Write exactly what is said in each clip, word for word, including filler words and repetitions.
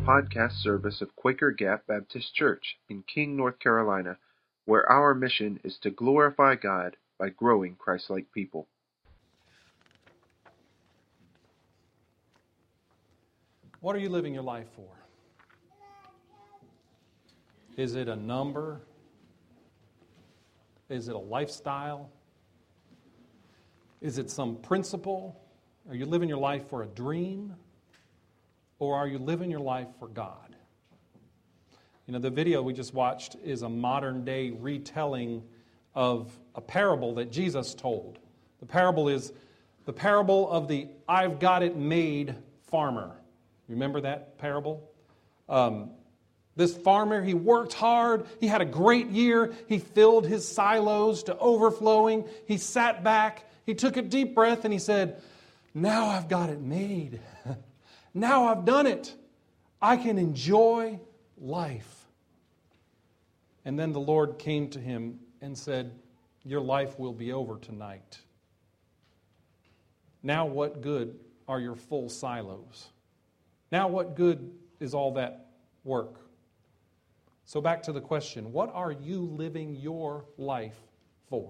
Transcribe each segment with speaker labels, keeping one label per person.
Speaker 1: podcast service of Quaker Gap Baptist Church in King, North Carolina, where our mission is to glorify God by growing Christ-like people.
Speaker 2: What are you living your life for? Is it a number? Is it a lifestyle? Is it some principle? Are you living your life for a dream? Or are you living your life for God? You know, the video we just watched is a modern-day retelling of a parable that Jesus told. The parable is the parable of the I've got it made farmer. Remember that parable? Um, this farmer, he worked hard. He had a great year. He filled his silos to overflowing. He sat back. He took a deep breath and he said, now I've got it made. Now I've done it. I can enjoy life. And then the Lord came to him and said, your life will be over tonight. Now what good are your full silos? Now what good is all that work? So back to the question, what are you living your life for?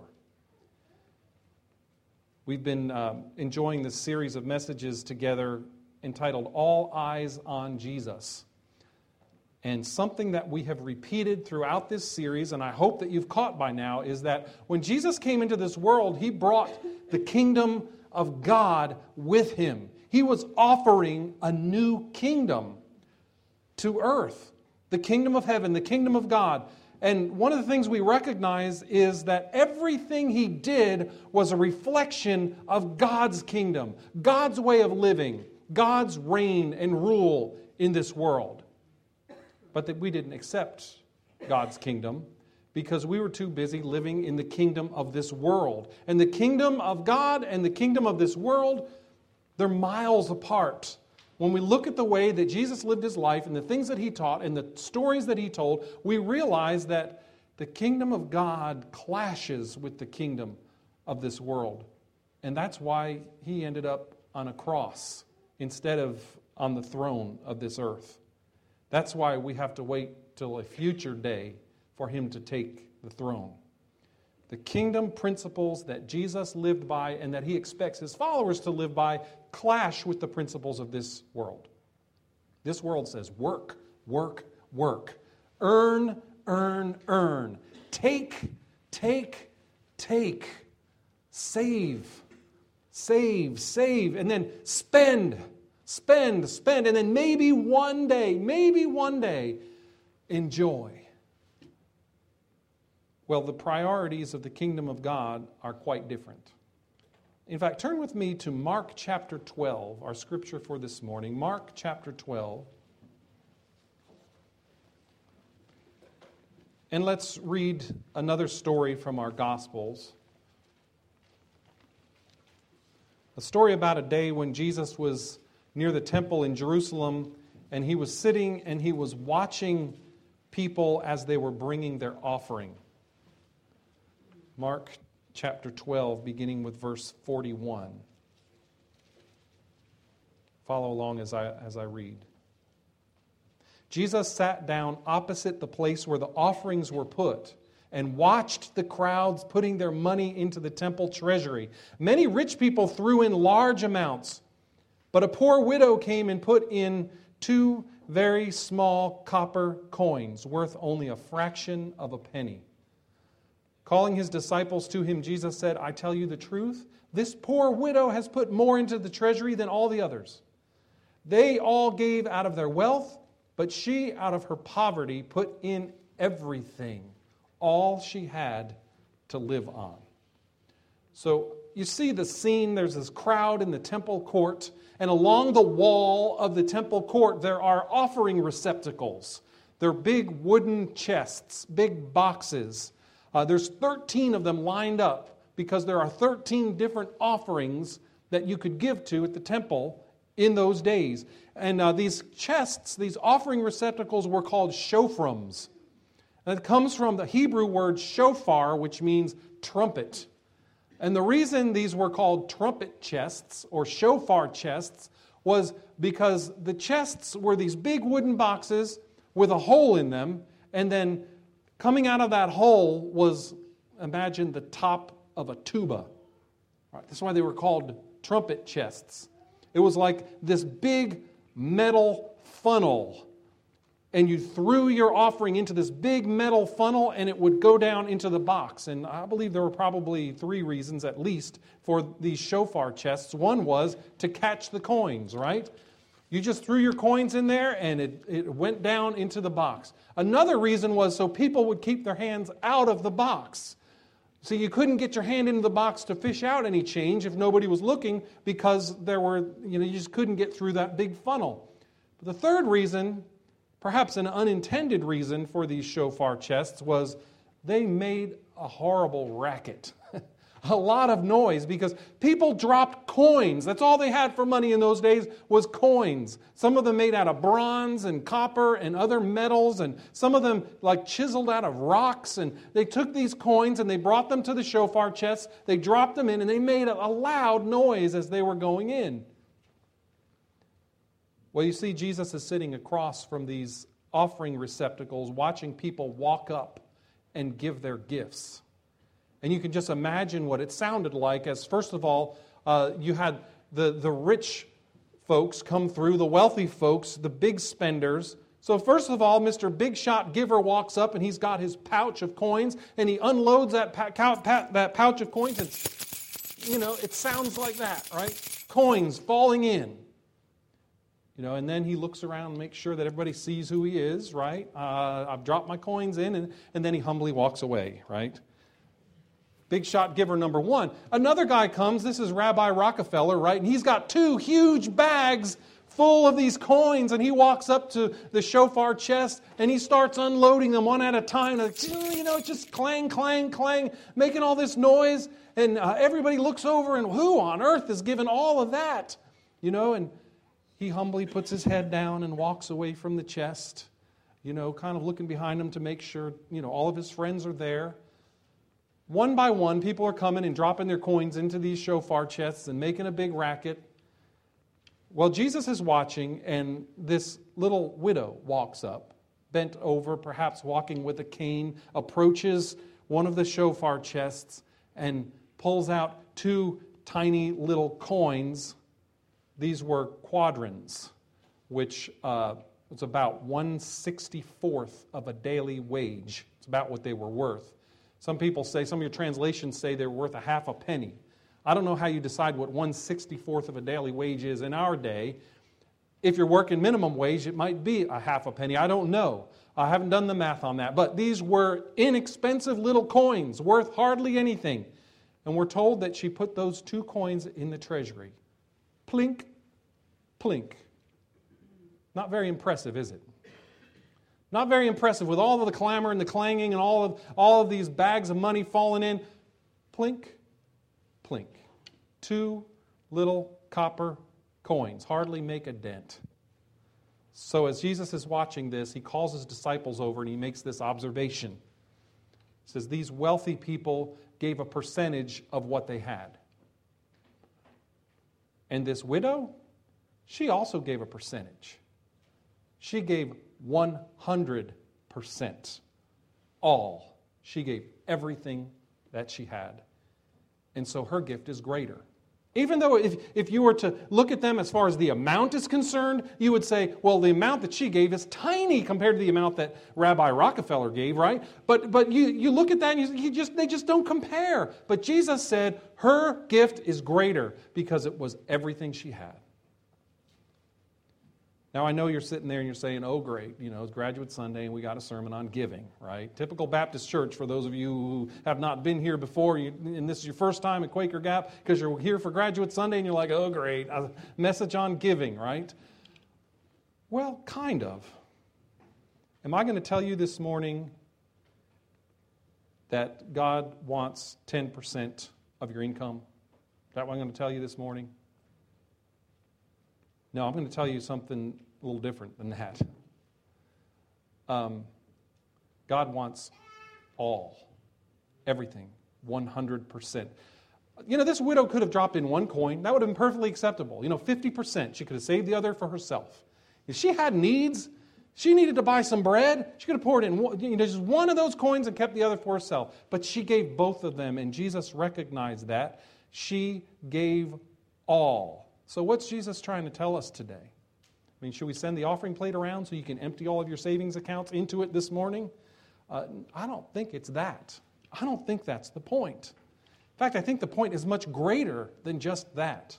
Speaker 2: We've been uh, enjoying this series of messages together entitled All Eyes on Jesus. And something that we have repeated throughout this series, and I hope that you've caught by now, is that when Jesus came into this world, He brought the kingdom of God with Him. He was offering a new kingdom to earth, the kingdom of heaven, the kingdom of God. And one of the things we recognize is that everything He did was a reflection of God's kingdom, God's way of living, God's reign and rule in this world. But that we didn't accept God's kingdom because we were too busy living in the kingdom of this world. And the kingdom of God and the kingdom of this world, they're miles apart. When we look at the way that Jesus lived His life and the things that He taught and the stories that He told, we realize that the kingdom of God clashes with the kingdom of this world. And that's why He ended up on a cross instead of on the throne of this earth. That's why we have to wait till a future day for Him to take the throne. The kingdom principles that Jesus lived by and that He expects His followers to live by clash with the principles of this world. This world says work, work, work. Earn, earn, earn. Take, take, take. Save, save, save. And then spend, spend, spend. And then maybe one day, maybe one day, enjoy. Well, the priorities of the kingdom of God are quite different. In fact, turn with me to Mark chapter twelve, our scripture for this morning. Mark chapter twelve. And let's read another story from our Gospels. A story about a day when Jesus was near the temple in Jerusalem, and He was sitting and He was watching people as they were bringing their offering. Mark chapter twelve, beginning with verse forty-one. Follow along as I, as I read. Jesus sat down opposite the place where the offerings were put and watched the crowds putting their money into the temple treasury. Many rich people threw in large amounts, but a poor widow came and put in two very small copper coins worth only a fraction of a penny. Calling His disciples to Him, Jesus said, I tell you the truth, this poor widow has put more into the treasury than all the others. They all gave out of their wealth, but she out of her poverty put in everything, all she had to live on. So you see the scene, there's this crowd in the temple court, and along the wall of the temple court there are offering receptacles. They're big wooden chests, big boxes. Uh, there's thirteen of them lined up because there are thirteen different offerings that you could give to at the temple in those days. And uh, these chests, these offering receptacles were called shoframs. And it comes from the Hebrew word shofar, which means trumpet. And the reason these were called trumpet chests or shofar chests was because the chests were these big wooden boxes with a hole in them, and then coming out of that hole was, imagine the top of a tuba. Right, that's why they were called trumpet chests. It was like this big metal funnel, and you threw your offering into this big metal funnel, and it would go down into the box. And I believe there were probably three reasons at least for these shofar chests. One was to catch the coins, right? You just threw your coins in there, and it, it went down into the box. Another reason was so people would keep their hands out of the box. So you couldn't get your hand into the box to fish out any change if nobody was looking, because there were, you know, you just couldn't get through that big funnel. But the third reason, perhaps an unintended reason for these shofar chests, was they made a horrible racket. A lot of noise, because people dropped coins. That's all they had for money in those days was coins. Some of them made out of bronze and copper and other metals, and some of them like chiseled out of rocks. And they took these coins and they brought them to the shofar chests. They dropped them in, and they made a loud noise as they were going in. Well, you see, Jesus is sitting across from these offering receptacles, watching people walk up and give their gifts. And you can just imagine what it sounded like as, first of all, uh, you had the, the rich folks come through, the wealthy folks, the big spenders. So first of all, Mister Big Shot Giver walks up, and he's got his pouch of coins, and he unloads that, pa- pa- that pouch of coins, and, you know, it sounds like that, right? Coins falling in. You know, and then he looks around and makes sure that everybody sees who he is, right? Uh, I've dropped my coins in, and, and then he humbly walks away, right? Big Shot Giver number one. Another guy comes, this is Rabbi Rockefeller, right? And he's got two huge bags full of these coins, and he walks up to the shofar chest, and he starts unloading them one at a time. And, you know, just clang, clang, clang, making all this noise. And uh, everybody looks over, and who on earth is giving all of that? You know, and he humbly puts his head down and walks away from the chest, you know, kind of looking behind him to make sure, you know, all of his friends are there. One by one, people are coming and dropping their coins into these shofar chests and making a big racket. Well, Jesus is watching, and this little widow walks up, bent over, perhaps walking with a cane, approaches one of the shofar chests and pulls out two tiny little coins. These were quadrans, which uh, was about one sixty-fourth of a daily wage. It's about what they were worth. Some people say, some of your translations say they're worth a half a penny. I don't know how you decide what one sixty-fourth of a daily wage is in our day. If you're working minimum wage, it might be a half a penny. I don't know. I haven't done the math on that. But these were inexpensive little coins, worth hardly anything. And we're told that she put those two coins in the treasury. Plink, plink. Not very impressive, is it? Not very impressive with all of the clamor and the clanging and all of all of these bags of money falling in. Plink, plink. Two little copper coins hardly make a dent. So as Jesus is watching this, he calls his disciples over and he makes this observation. He says, these wealthy people gave a percentage of what they had. And this widow, she also gave a percentage. She gave one hundred percent. All. She gave everything that she had. And so her gift is greater. Even though if, if you were to look at them as far as the amount is concerned, you would say, well, the amount that she gave is tiny compared to the amount that Rabbi Rockefeller gave, right? But but you, you look at that and you, you just they just don't compare. But Jesus said her gift is greater because it was everything she had. Now, I know you're sitting there and you're saying, oh, great, you know, it's Graduate Sunday and we got a sermon on giving, right? Typical Baptist church, for those of you who have not been here before, you, and this is your first time at Quaker Gap because you're here for Graduate Sunday and you're like, oh, great, a message on giving, right? Well, kind of. Am I going to tell you this morning that God wants ten percent of your income? Is that what I'm going to tell you this morning? No, I'm going to tell you something a little different than that. Um, God wants all, everything, one hundred percent. You know, this widow could have dropped in one coin. That would have been perfectly acceptable. You know, fifty percent. She could have saved the other for herself. If she had needs, she needed to buy some bread, she could have poured in one, you know, just one of those coins and kept the other for herself. But she gave both of them, and Jesus recognized that. She gave all. So what's Jesus trying to tell us today? I mean, should we send the offering plate around so you can empty all of your savings accounts into it this morning? Uh, I don't think it's that. I don't think that's the point. In fact, I think the point is much greater than just that.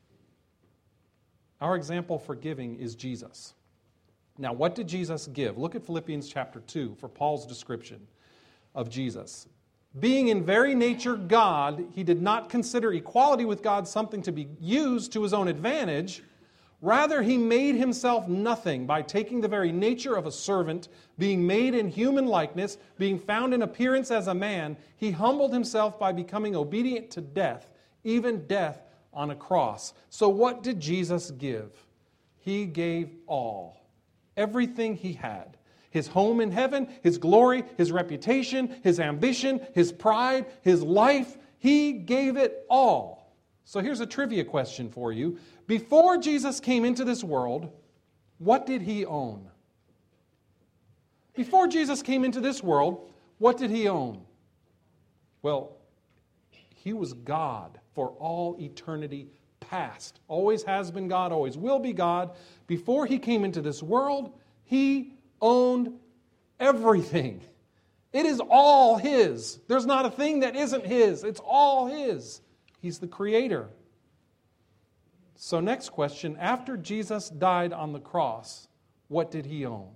Speaker 2: Our example for giving is Jesus. Now, what did Jesus give? Look at Philippians chapter two for Paul's description of Jesus. Being in very nature God, he did not consider equality with God something to be used to his own advantage. Rather, he made himself nothing by taking the very nature of a servant, being made in human likeness, being found in appearance as a man. He humbled himself by becoming obedient to death, even death on a cross. So what did Jesus give? He gave all. Everything he had. His home in heaven, his glory, his reputation, his ambition, his pride, his life. He gave it all. So here's a trivia question for you. Before Jesus came into this world, what did he own? Before Jesus came into this world, what did he own? Well, he was God for all eternity past. Always has been God, always will be God. Before he came into this world, he owned everything. It is all his. There's not a thing that isn't his. It's all his. He's the creator. So next question, after Jesus died on the cross, what did he own?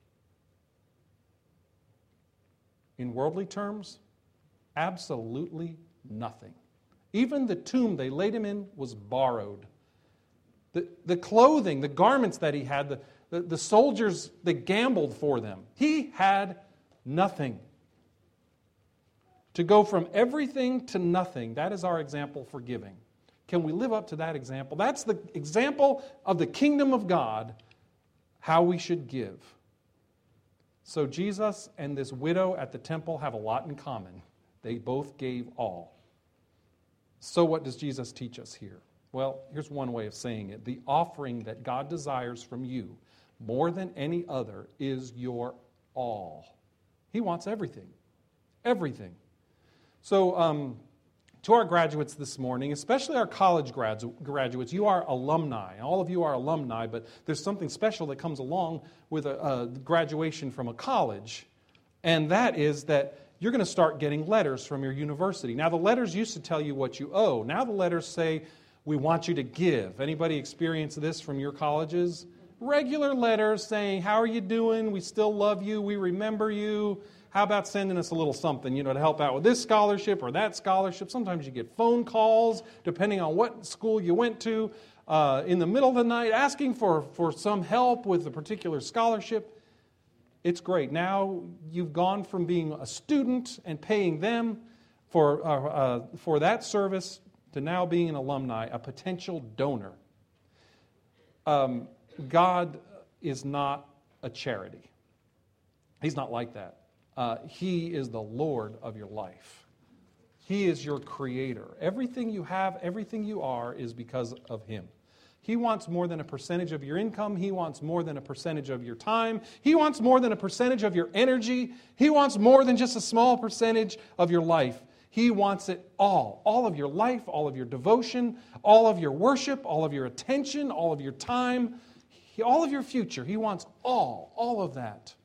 Speaker 2: In worldly terms, absolutely nothing. Even the tomb they laid him in was borrowed. The, the clothing, the garments that he had, the, the, the soldiers that gambled for them, he had nothing. To go from everything to nothing, that is our example for giving. Can we live up to that example? That's the example of the kingdom of God, how we should give. So Jesus and this widow at the temple have a lot in common. They both gave all. So what does Jesus teach us here? Well, here's one way of saying it. The offering that God desires from you, more than any other, is your all. He wants everything. Everything. So, um, to our graduates this morning, especially our college gradu- graduates, you are alumni. All of you are alumni, but there's something special that comes along with a, a graduation from a college, and that is that you're going to start getting letters from your university. Now, the letters used to tell you what you owe. Now the letters say, we want you to give. Anybody experience this from your colleges? Regular letters saying, how are you doing? We still love you. We remember you. How about sending us a little something, you know, to help out with this scholarship or that scholarship? Sometimes you get phone calls, depending on what school you went to, uh, in the middle of the night, asking for, for some help with a particular scholarship. It's great. Now you've gone from being a student and paying them for, uh, uh, for that service to now being an alumni, a potential donor. Um, God is not a charity. He's not like that. Uh, he is the Lord of your life. He is your creator. Everything you have, everything you are is because of him. He wants more than a percentage of your income. He wants more than a percentage of your time. He wants more than a percentage of your energy. He wants more than just a small percentage of your life. He wants it all. All of your life, all of your devotion, all of your worship, all of your attention, all of your time, all of your future. He wants all, all of that.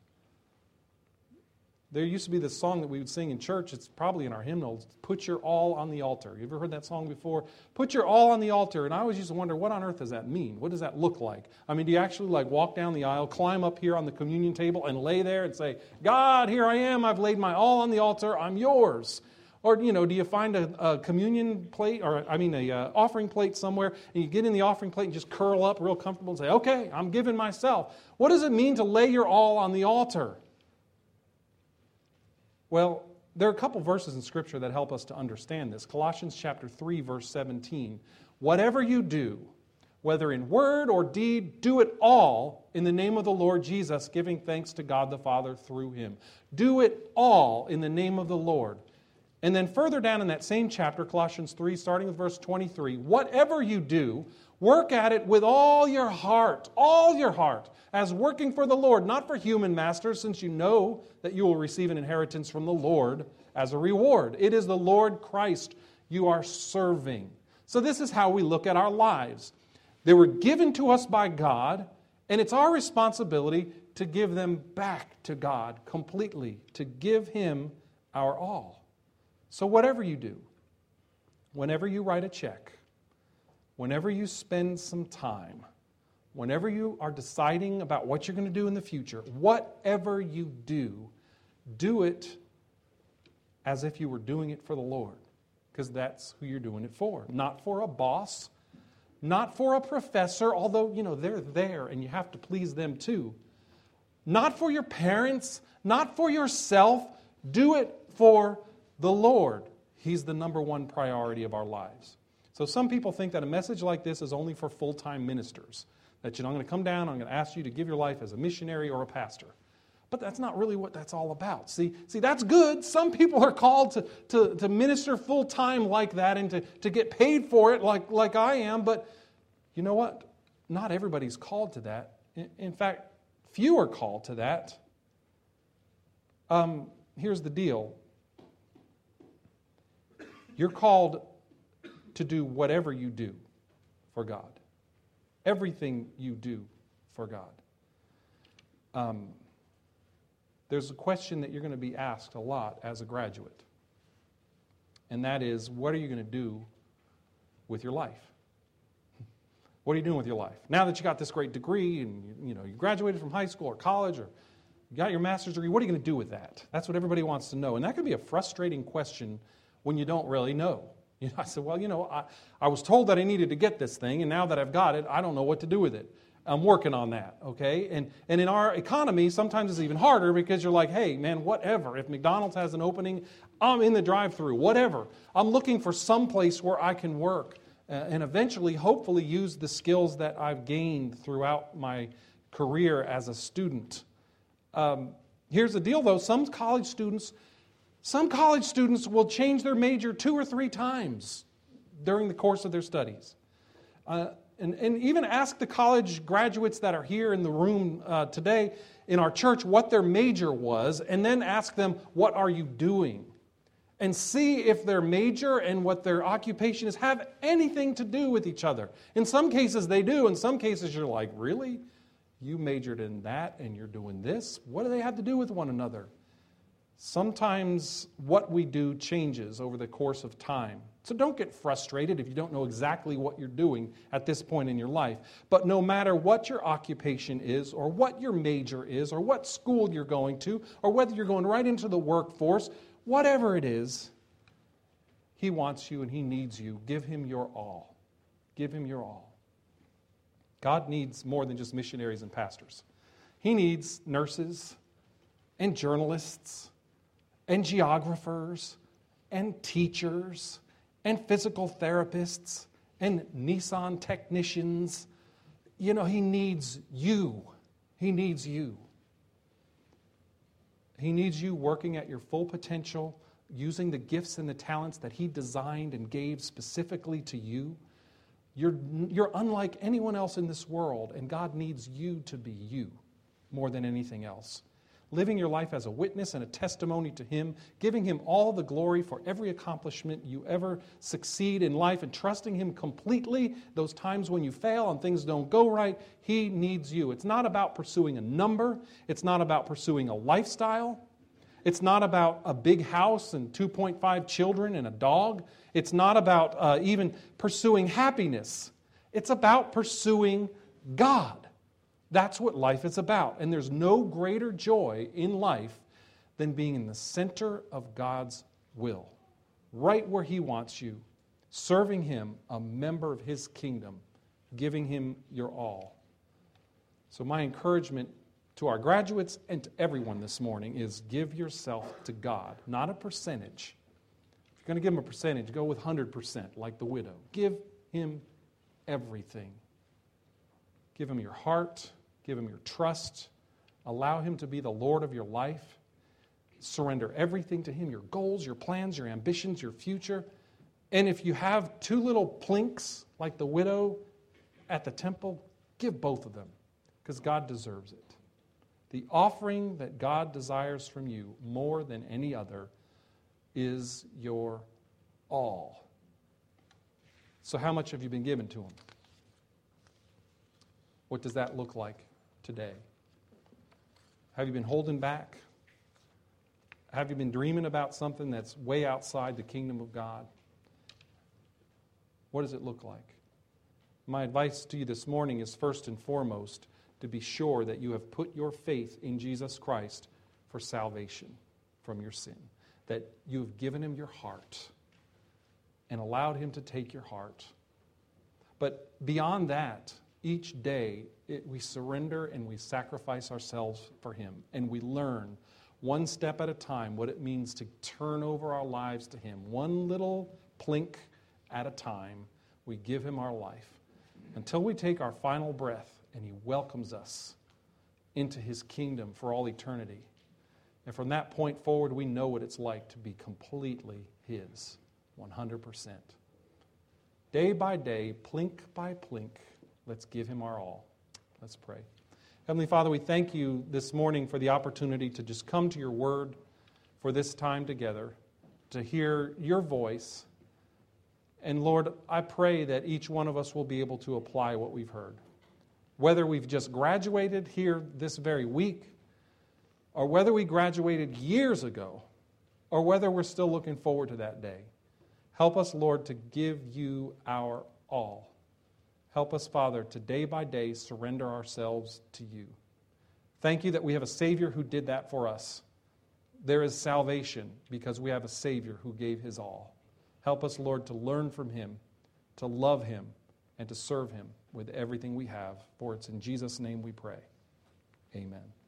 Speaker 2: There used to be this song that we would sing in church. It's probably in our hymnals. Put your all on the altar. You ever heard that song before? Put your all on the altar. And I always used to wonder, what on earth does that mean? What does that look like? I mean, do you actually like walk down the aisle, climb up here on the communion table, and lay there and say, God, here I am. I've laid my all on the altar. I'm yours. Or, you know, do you find a, a communion plate, or I mean a uh, offering plate somewhere, and you get in the offering plate and just curl up real comfortable and say, okay, I'm giving myself. What does it mean to lay your all on the altar? Well, there are a couple verses in Scripture that help us to understand this. Colossians chapter three, verse seventeen. Whatever you do, whether in word or deed, do it all in the name of the Lord Jesus, giving thanks to God the Father through him. Do it all in the name of the Lord. And then further down in that same chapter, Colossians three, starting with verse twenty-three, whatever you do, work at it with all your heart, all your heart, as working for the Lord, not for human masters, since you know that you will receive an inheritance from the Lord as a reward. It is the Lord Christ you are serving. So this is how we look at our lives. They were given to us by God, and it's our responsibility to give them back to God completely, to give Him our all. So whatever you do, whenever you write a check, whenever you spend some time, whenever you are deciding about what you're going to do in the future, whatever you do, do it as if you were doing it for the Lord, because that's who you're doing it for. Not for a boss, not for a professor, although, you know, they're there and you have to please them too. Not for your parents, not for yourself. Do it for the Lord. He's the number one priority of our lives. So some people think that a message like this is only for full-time ministers. That, you know, I'm going to come down, I'm going to ask you to give your life as a missionary or a pastor. But that's not really what that's all about. See, see, that's good. Some people are called to, to, to minister full-time like that and to, to get paid for it like, like I am. But you know what? Not everybody's called to that. In, in fact, few are called to that. Um, here's the deal. You're called to do whatever you do for God. Everything you do for God. Um, there's a question that you're going to be asked a lot as a graduate. And that is, what are you going to do with your life? What are you doing with your life? Now that you got this great degree and you, you know you graduated from high school or college or you got your master's degree, what are you going to do with that? That's what everybody wants to know. And that can be a frustrating question when you don't really know. You know, I said, well, you know, I, I was told that I needed to get this thing, and now that I've got it, I don't know what to do with it. I'm working on that, okay? And and in our economy, sometimes it's even harder because you're like, hey, man, whatever. If McDonald's has an opening, I'm in the drive-thru, whatever. I'm looking for some place where I can work uh, and eventually, hopefully, use the skills that I've gained throughout my career as a student. Um, here's the deal, though. Some college students... Some college students will change their major two or three times during the course of their studies. Uh, and, and even ask the college graduates that are here in the room uh, today in our church what their major was, and then ask them, what are you doing? And see if their major and what their occupation is have anything to do with each other. In some cases they do. In some cases you're like, really? You majored in that and you're doing this? What do they have to do with one another? Sometimes what we do changes over the course of time. So don't get frustrated if you don't know exactly what you're doing at this point in your life. But no matter what your occupation is, or what your major is, or what school you're going to, or whether you're going right into the workforce, whatever it is, He wants you and He needs you. Give Him your all. Give Him your all. God needs more than just missionaries and pastors. He needs nurses and journalists and geographers, and teachers, and physical therapists, and Nissan technicians. You know, He needs you. He needs you. He needs you working at your full potential, using the gifts and the talents that He designed and gave specifically to you. You're, you're unlike anyone else in this world, and God needs you to be you more than anything else. Living your life as a witness and a testimony to Him, giving Him all the glory for every accomplishment you ever succeed in life, and trusting Him completely those times when you fail and things don't go right. He needs you. It's not about pursuing a number. It's not about pursuing a lifestyle. It's not about a big house and two point five children and a dog. It's not about uh, even pursuing happiness. It's about pursuing God. That's what life is about. And there's no greater joy in life than being in the center of God's will, right where He wants you, serving Him, a member of His kingdom, giving Him your all. So my encouragement to our graduates and to everyone this morning is give yourself to God, not a percentage. If you're going to give Him a percentage, go with one hundred percent like the widow. Give Him everything. Give Him your heart. Give Him your trust. Allow Him to be the Lord of your life. surrender everything to Him, your goals, your plans, your ambitions, your future. And if you have two little plinks like the widow at the temple, give both of them, because God deserves it. The offering that God desires from you more than any other is your all. So how much have you been given to Him? What does that look like today? Have you been holding back? Have you been dreaming about something that's way outside the kingdom of God? What does it look like? My advice to you this morning is first and foremost to be sure that you have put your faith in Jesus Christ for salvation from your sin. That you have given Him your heart and allowed Him to take your heart. But beyond that, each day it, we surrender and we sacrifice ourselves for Him. And we learn one step at a time what it means to turn over our lives to Him. One little plink at a time, we give Him our life until we take our final breath and He welcomes us into His kingdom for all eternity. And from that point forward, we know what it's like to be completely His, one hundred percent. Day by day, plink by plink, let's give Him our all. Let's pray. Heavenly Father, we thank You this morning for the opportunity to just come to Your Word for this time together, to hear Your voice. And Lord, I pray that each one of us will be able to apply what we've heard. Whether we've just graduated here this very week, or whether we graduated years ago, or whether we're still looking forward to that day. Help us, Lord, to give You our all. Help us, Father, to day by day surrender ourselves to You. Thank You that we have a Savior who did that for us. There is salvation because we have a Savior who gave His all. Help us, Lord, to learn from Him, to love Him, and to serve Him with everything we have. For it's in Jesus' name we pray. Amen.